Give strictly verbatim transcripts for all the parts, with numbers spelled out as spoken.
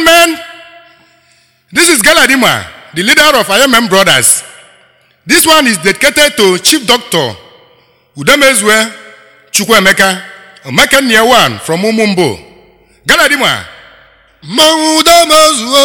gentlemen, this is Galadima, the leader of I M M Brothers. This one is dedicated to Chief Doctor Udemezwe Chukwuemeka, Omeka Nyewan from Umumbo. Galadima. Udemezwe.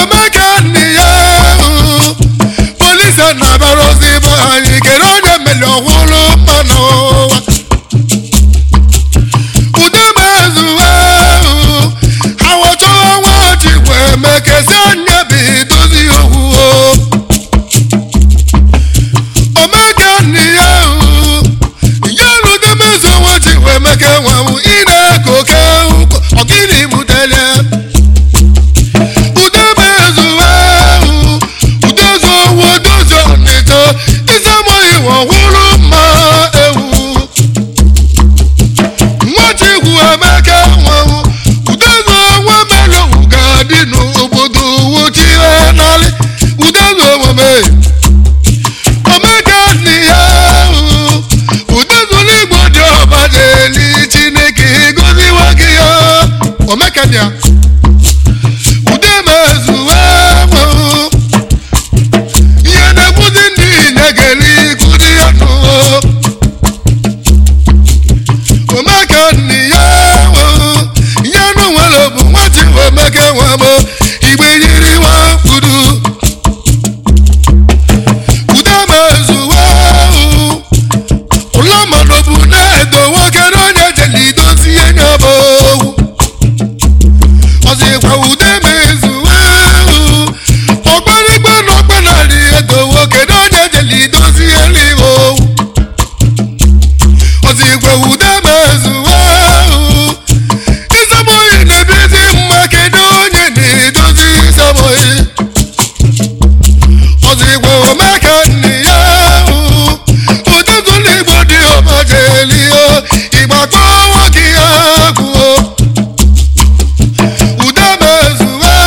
omeka nni ya polisi na barozi banyị kere onye mmeli ọhụrụ mma n'ụwa udemezu awọchọrọ nwa chikwa emekezi anya bụ idozi owu omeka nni ya ya udemezu nwa chikwa emeke nwanwu ị na-ekoke ọgịnị butere udemezu udozi owu odozi ọnịtọ izemoghị ọhụrụ mma ewu nwachikwu emeke nwanwu udozi onwe melụ ga-adị n'obodo wochie n'alị udozi omume omeka nni ya udozi n'igbo dị ọba n'eli Chineke goziwa gị ya omeka nni ya udemezu ihe na-ekwuzi ndị nyegeli kụzi ya n'ụwa omeka nni ya ihe nụ nwere bụ nwachi omeke nwamo igbe yiri nwa kwuru udemezu ụlọ mmadụ bụ na-edo nwoke na onye jeli idozi ihe nya bụ owu ọzọkwa udemezu ọgbarigbe na ọgbanarị edo nwoke na onye jeli idozi ihe n'ihe owu ọzọkwa udemezu izemoghị na-ebizi mma kedu onye na-edozi izemoghị ọzọkwa omeka nni ya udozi n'igbo dị ọma jeli ịgbakọ nwoke ya gwuo udemezu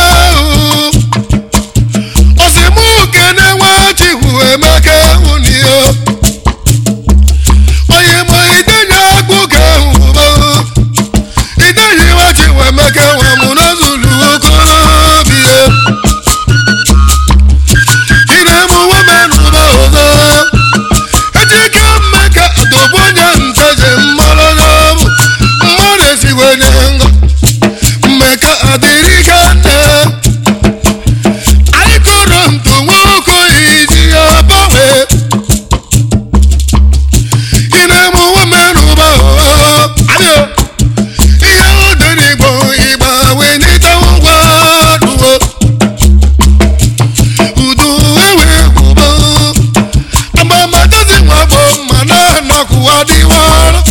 osimuke na-enwechikwu emeke nwunye onye ma idenye agwụ ka nwụba idenye nwechikwu emeke nwamụ n'ozulu okorobịa iremu nwemenụba ọzọ ejike mmeka dobonye nteje mmanụ n'ọbụ mmadụ esigwenye ngọ mmeka adịrị ka nne anyị kọrọ ntụ nwoke iji ya gbanwe iremu nwemenụba ọzọ ihe odere igbo ịgbanwe n'ịta ngwa duo udu ewe gwụba amamadazi nwa bụ mma na-anọkwụwa dịwara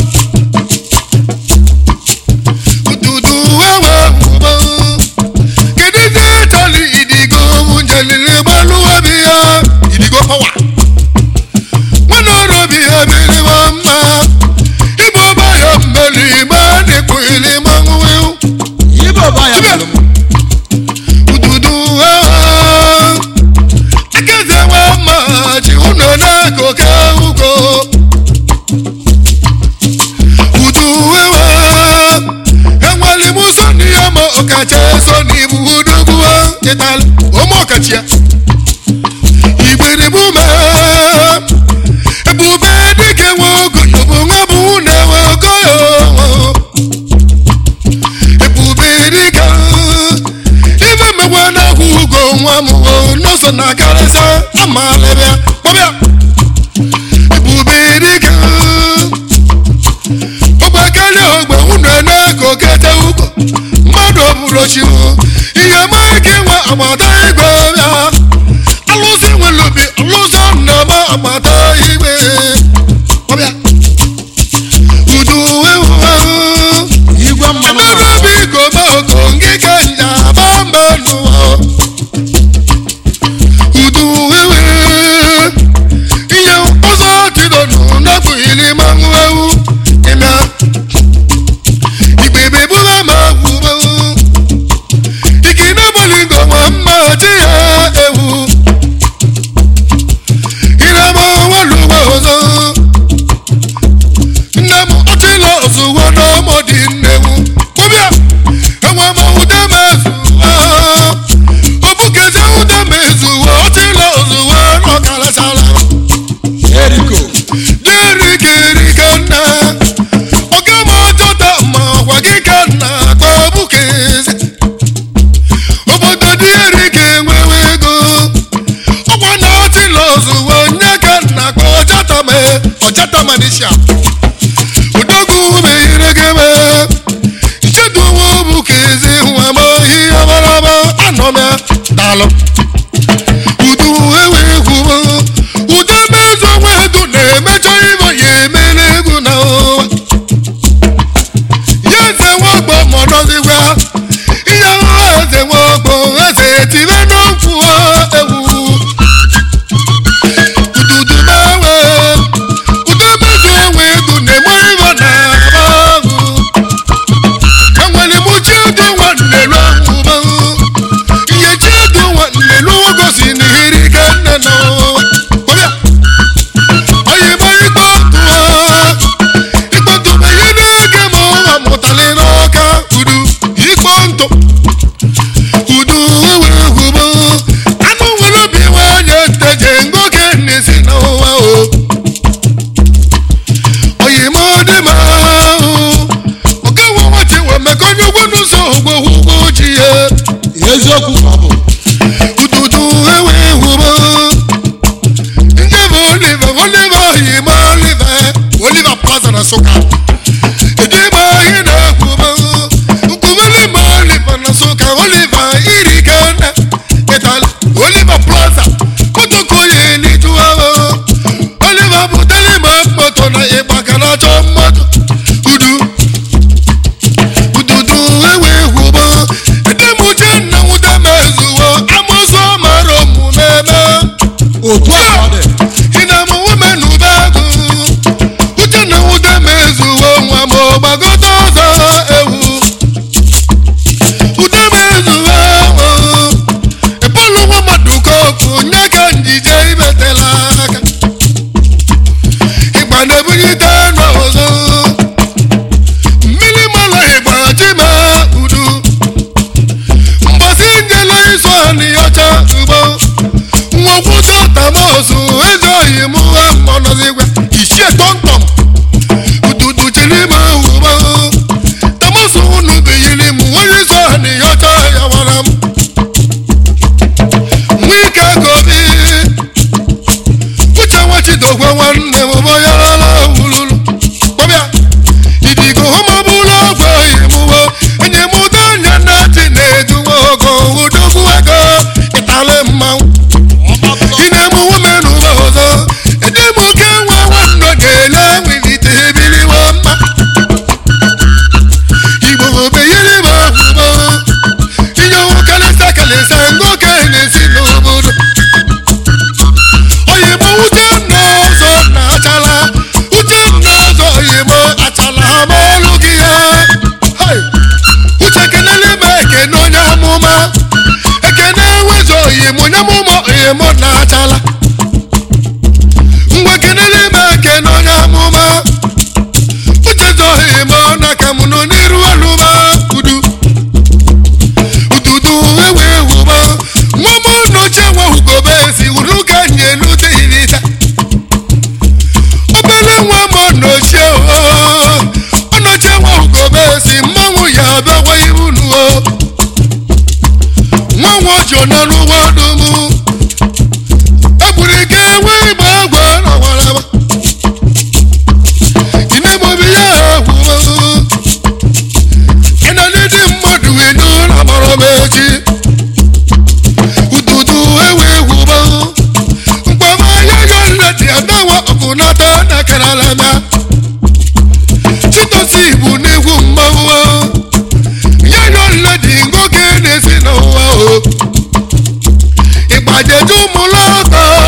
ududu ewe gwụba kedu ize chọrọ idigo njeliri gbalụobi ya idigo pawa nwana orobi ya biriwa mma igbo baya mmeli ma n'ekwili manwụ Yibo ba ya melu. ududu akeze nwa mma ji ụnọ na-akụke ugo udu ewe enweli muso n'ihe ma ọkacha eso n'ibu udogbu ịtali ụmụ ọkachi ya igbiribu ma ebube dike nwe ogoyo bụ nwa bụ na-enwe ogoyo ebube dike ife mmekwa na-akwụ ugo nwa m n'ụzọ na karịsịa amalịbịa kpọbịa ebube dike ọgbakarịa ogbe unu na-ekokete ugo mmadụ ọbụrochi ihe ma ike nwe agbata igwe bịa alụsị nwere obi alụsọ nnama agbata igwe ọbịa udu ewu Igwe mmanụ. Nairobi goma oko ngike njaba mmanụ udu ewe ihe ọzọ tidonu napụ ili manwụ ewu ịmịa igbebe bụla ma gwubewu ikine gbolingo nwa mma chi ya ọchata manisha udogu meiregeme icheduwo bụ ka ezi nwa ma ihe maraba anọmịa dalụ udu ewe egwu udo mezu onwe edu na-emechọ ibe ya emere egwu na ụwa ya eze nwogbo mọdọzigwa ihe ụwa eze nwogbo eze etime n'okwu ewu ududu mewe udo mezu onwe edu na-eme ibe na abahụ enwere m chiedu nwanne n'ọgwụba ihe chiedu nwanne n'ogosi n'ihiri ka nne n'ụwa ọbịa oyibo ikpe tụọ ikpe tụba ihe na-ege ma ụwa mụtali n'ọka udu ikpe ntụ udu ewe egwubo anụ nwere obi nwanyị nteje ngoke n'isi n'ụwa o oyibo dị ma oke nwawachi wee mekọ onye ugwu n'ụzọ ugwo ugwo ji ya eziokwu ka ọ bụ ududu ewe egwubo njebe olive olive oyibo olive olive plaza na Nsụka edebe ihe na-egwubo nkwubeli ma olive na Nsụka olive iri gana ịtali olive plaza motokoye n'ijuwa olive bụtali ma moto na ịgbaka na achọ mmadụ udu ududu ewe egwubo edemuche nna nwude mezuwo amụzụ mara omume eme otu a ka ọ dị Inamo women who bag, uche na wude mezuwo nwa ma ọgbagodo ọzọ ewu ude mezuwo ebolu nwa mmadụ koku nye ka njije ibetela aka ịgba na-ebunyite n'ọzọ mmiri mala ịgba chima udu mgbasi njele iso anyị ọcha ugbo nwokwuta tamosu eze oyi mụ ha mọnọzigwe ichie tọmtọm ududu chiri ma ugbo tamosu unu biyiri m onye iso anyị ọcha ya wara m nwike gobi uche nwachidogwe nwanne m bọyarala wululu kpọbịa idigo homọbụla ọgwụ oyi mụwo enye m ụda anya na chi na-eduwe ogo udogwu ego ịtali mmanwụ ine m women ụba ọzọ ede m oke nwa nwanne ga-ele nwilite ebiliwe mma igbo obeyiri m ahụbo inye kalịsa kalịsa ngoke na-esi n'obodo oyibo uche nna ọzọ na achala uche nna ọzọ oyibo achala ma ọlụ gị ya Hai! uche kenele m ekene onye amụma ekene enwezo oyimo onye amụma oyimo na achala ngwa kenele m ekene onye amụma uche zo oyimo na ka mụ nọ n'iru alụba udu ududu ewe ewuba nwa m n'oche nwa ugobe esi uru ka nyelu dịrịta obele nwa m n'oche ọnọche nwa ugobe esi mmanwụ ya abịawa iru nuo nwa nwa ojo n'ọrụ wadum egburu ike enwe igbe agwa na waraba ime mobi ya egwubo ịnọdị dị mmadụ inu na mara m echi ududu ewe egwubo mkpama ya yọleti adawa ọgụnata na karalamia chitosi bụ n'egwu mmanwụ ya yọleti ngoke na-esi n'ụwa o ịgbajeju mụlọtọ